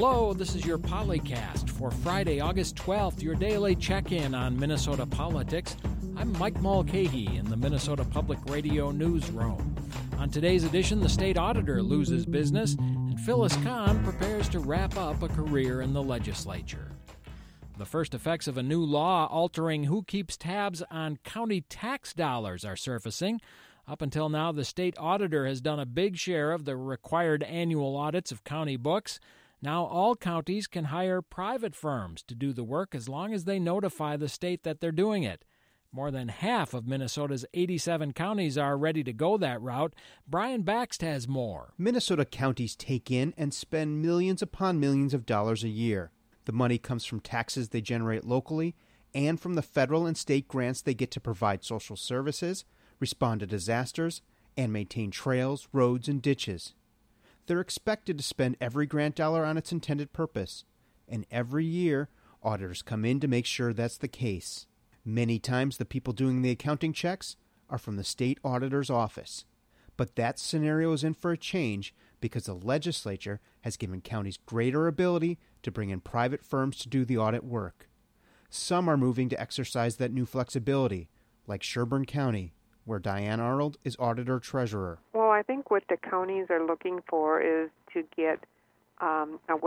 Hello, this is your Polycast for Friday, August 12th, your daily check-in on Minnesota politics. I'm Mike Mulcahy in the Minnesota Public Radio newsroom. On today's edition, the state auditor loses business, and Phyllis Kahn prepares to wrap up a career in the legislature. The first effects of a new law altering who keeps tabs on county tax dollars are surfacing. Up until now, the state auditor has done a big share of the required annual audits of county books. Now all counties can hire private firms to do the work as long as they notify the state that they're doing it. More than half of Minnesota's 87 counties are ready to go that route. Brian Baxt has more. Minnesota counties take in and spend millions upon millions of dollars a year. The money comes from taxes they generate locally and from the federal and state grants they get to provide social services, respond to disasters, and maintain trails, roads, and ditches. They're expected to spend every grant dollar on its intended purpose, and every year, auditors come in to make sure that's the case. Many times, the people doing the accounting checks are from the state auditor's office. But that scenario is in for a change because the legislature has given counties greater ability to bring in private firms to do the audit work. Some are moving to exercise that new flexibility, like Sherburne County, where Diane Arnold is auditor-treasurer. Well, I think what the counties are looking for is to get a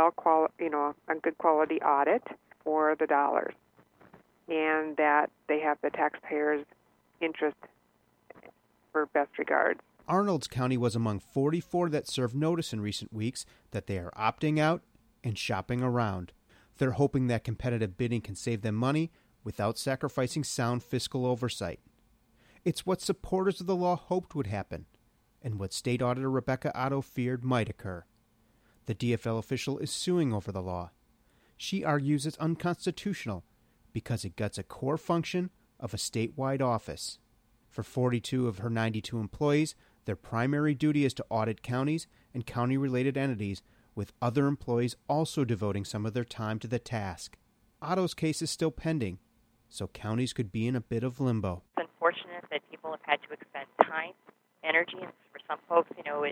good quality audit for the dollars, and that they have the taxpayers' interest for best regard. Arnold's County was among 44 that served notice in recent weeks that they are opting out and shopping around. They're hoping that competitive bidding can save them money without sacrificing sound fiscal oversight. It's what supporters of the law hoped would happen, and what State Auditor Rebecca Otto feared might occur. The DFL official is suing over the law. She argues it's unconstitutional because it guts a core function of a statewide office. For 42 of her 92 employees, their primary duty is to audit counties and county-related entities, with other employees also devoting some of their time to the task. Otto's case is still pending, so counties could be in a bit of limbo. It's unfortunate that people have had to expend time, energy, and for some folks,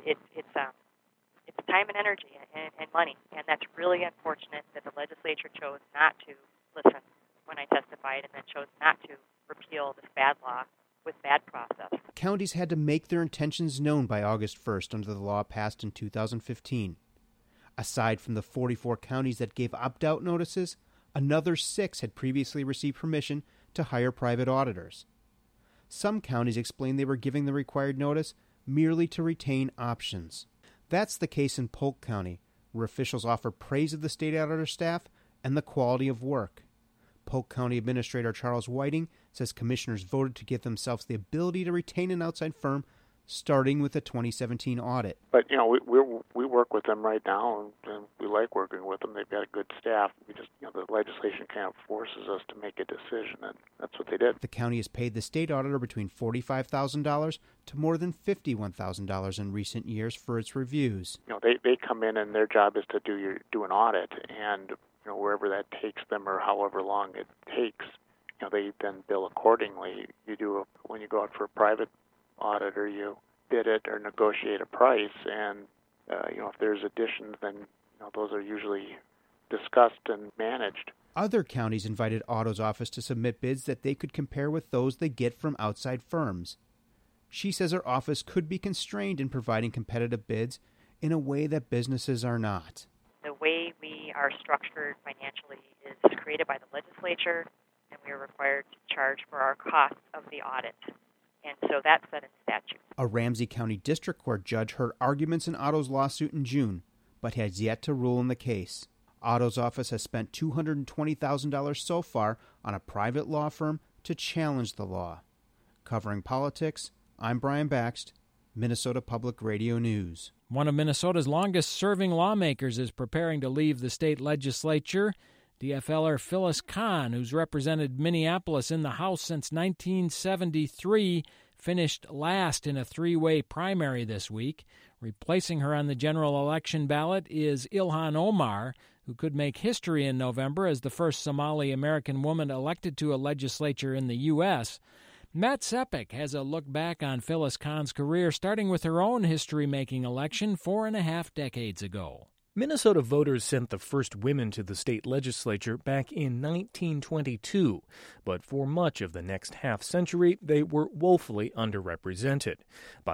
it's time and energy and money, and that's really unfortunate that the legislature chose not to listen when I testified and then chose not to repeal this bad law with bad process. Counties had to make their intentions known by August 1st under the law passed in 2015. Aside from the 44 counties that gave opt-out notices, another 6 had previously received permission to hire private auditors. Some counties explained they were giving the required notice merely to retain options. That's the case in Polk County, where officials offered praise of the state auditor staff and the quality of work. Polk County Administrator Charles Whiting says commissioners voted to give themselves the ability to retain an outside firm starting with the 2017 audit. But, we work with them right now, and we like working with them. They've got a good staff. We just, the legislation kind of forces us to make a decision, and that's what they did. The county has paid the state auditor between $45,000 to more than $51,000 in recent years for its reviews. They come in, and their job is to do an audit, and wherever that takes them or however long it takes, they then bill accordingly. When you go out for a private auditor, you bid it or negotiate a price, and if there's additions, then those are usually discussed and managed. Other counties invited Otto's office to submit bids that they could compare with those they get from outside firms. She says her office could be constrained in providing competitive bids in a way that businesses are not. The way we are structured financially is created by the legislature, and we are required to charge for our costs of the audit. And so that's set in statute. A Ramsey County District Court judge heard arguments in Otto's lawsuit in June, but has yet to rule in the case. Otto's office has spent $220,000 so far on a private law firm to challenge the law. Covering politics, I'm Brian Baxt, Minnesota Public Radio News. One of Minnesota's longest-serving lawmakers is preparing to leave the state legislature. DFLer Phyllis Kahn, who's represented Minneapolis in the House since 1973, finished last in a three-way primary this week. Replacing her on the general election ballot is Ilhan Omar, who could make history in November as the first Somali-American woman elected to a legislature in the U.S. Matt Sepik has a look back on Phyllis Kahn's career, starting with her own history-making election 4.5 decades ago. Minnesota voters sent the first women to the state legislature back in 1922, but for much of the next half-century, they were woefully underrepresented. By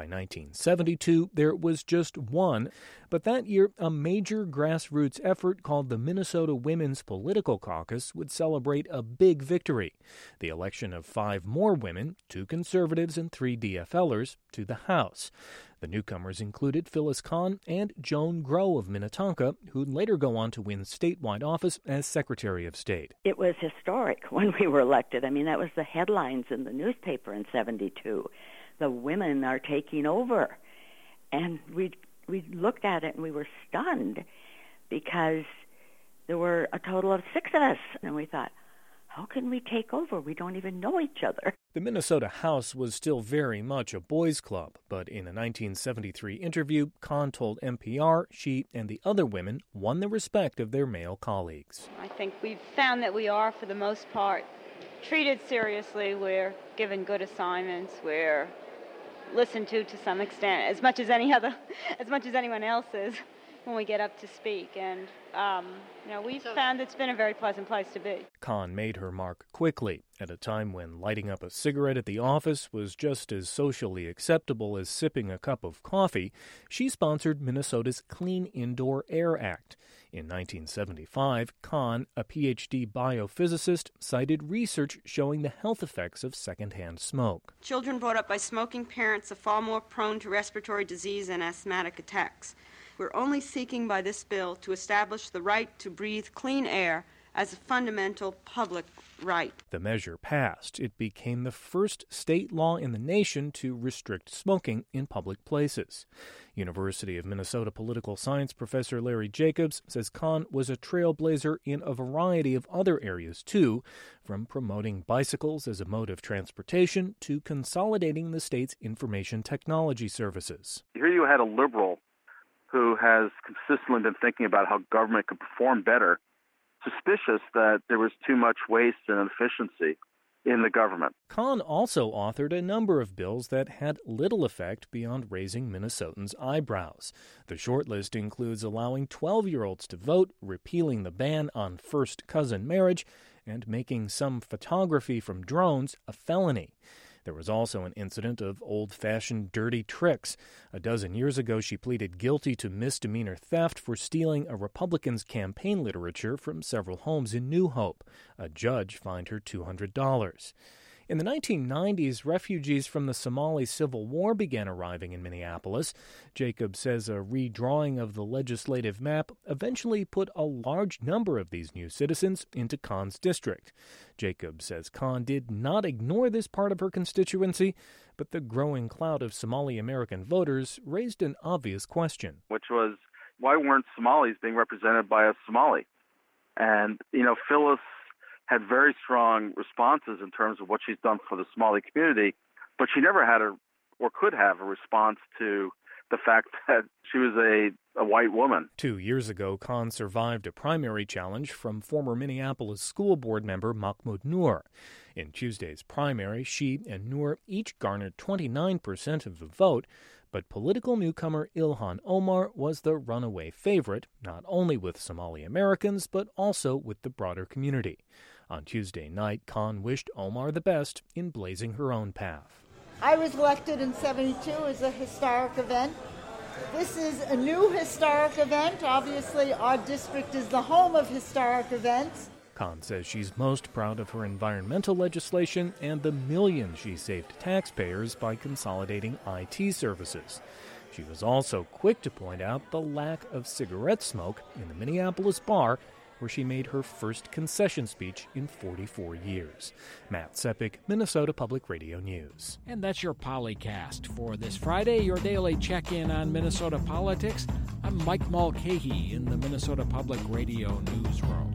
1972, there was just one, but that year, a major grassroots effort called the Minnesota Women's Political Caucus would celebrate a big victory, the election of 5 more women, 2 conservatives and 3 DFLers, to the House. The newcomers included Phyllis Kahn and Joan Grow of Minnetonka, who'd later go on to win statewide office as Secretary of State. It was historic when we were elected. I mean, that was the headlines in the newspaper in 72. The women are taking over. And we looked at it and we were stunned because there were a total of 6 of us. And we thought, how can we take over? We don't even know each other. The Minnesota House was still very much a boys' club, but in a 1973 interview, Kahn told NPR she and the other women won the respect of their male colleagues. I think we've found that we are, for the most part, treated seriously. We're given good assignments. We're listened to some extent, as much as anyone else is when we get up to speak. And, we've found it's been a very pleasant place to be. Kahn made her mark quickly, at a time when lighting up a cigarette at the office was just as socially acceptable as sipping a cup of coffee. She sponsored Minnesota's Clean Indoor Air Act. In 1975, Kahn, a PhD biophysicist, cited research showing the health effects of secondhand smoke. Children brought up by smoking parents are far more prone to respiratory disease and asthmatic attacks. We're only seeking by this bill to establish the right to breathe clean air as a fundamental public right. The measure passed. It became the first state law in the nation to restrict smoking in public places. University of Minnesota political science professor Larry Jacobs says Kahn was a trailblazer in a variety of other areas, too, from promoting bicycles as a mode of transportation to consolidating the state's information technology services. Here you had a liberal who has consistently been thinking about how government could perform better, suspicious that there was too much waste and inefficiency in the government. Kahn also authored a number of bills that had little effect beyond raising Minnesotans' eyebrows. The shortlist includes allowing 12-year-olds to vote, repealing the ban on first-cousin marriage, and making some photography from drones a felony. There was also an incident of old-fashioned dirty tricks. A dozen years ago, she pleaded guilty to misdemeanor theft for stealing a Republican's campaign literature from several homes in New Hope. A judge fined her $200. In the 1990s, refugees from the Somali Civil War began arriving in Minneapolis. Jacobs says a redrawing of the legislative map eventually put a large number of these new citizens into Kahn's district. Jacobs says Kahn did not ignore this part of her constituency, but the growing cloud of Somali American voters raised an obvious question. Which was, why weren't Somalis being represented by a Somali? And, Phyllis had very strong responses in terms of what she's done for the Somali community, but she never had or could have a response to the fact that she was a white woman. 2 years ago, Kahn survived a primary challenge from former Minneapolis school board member Mahmoud Noor. In Tuesday's primary, she and Noor each garnered 29% of the vote, but political newcomer Ilhan Omar was the runaway favorite, not only with Somali Americans, but also with the broader community. On Tuesday night, Kahn wished Omar the best in blazing her own path. I was elected in 72 as a historic event. This is a new historic event. Obviously, our district is the home of historic events. Kahn says she's most proud of her environmental legislation and the millions she saved taxpayers by consolidating IT services. She was also quick to point out the lack of cigarette smoke in the Minneapolis bar where she made her first concession speech in 44 years. Matt Sepik, Minnesota Public Radio News. And that's your Polycast for this Friday, your daily check-in on Minnesota politics. I'm Mike Mulcahy in the Minnesota Public Radio Newsroom.